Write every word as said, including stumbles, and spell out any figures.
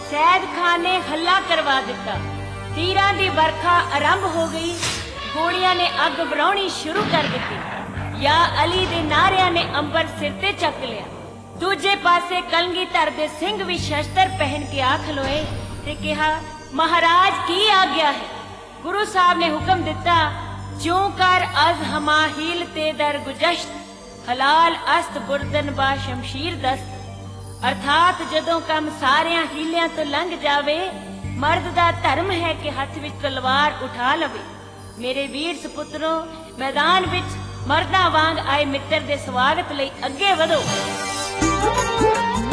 सैद खान ने हल्ला करवा दिता। तीरां दी बरखा आरंभ हो गई। गोलियां ने अग बराउणी शुरू कर दी। या अली दे नारियां ने अंबर सिर ते चक लिया। दूजे पासे कलगीधर दे सिंह भी शस्त्र पहन के आ खलोए ते कहा, महाराज की आज्ञा है। गुरु साहब ने हुक्म दिता, ज्यों कर अज हमाहील ते दर गुजश्त, हलाल अस्त बुरदन बा शमशीर दस्त। अर्थात जदों कम सारियां हीलियां तो लंघ जावे, मर्द दा धर्म है कि हथ विच तलवार उठा लवे। मेरे वीर सपुत्रों, मैदान विच मर्दां वांग आए मित्र दे स्वागत लई अगे वधो।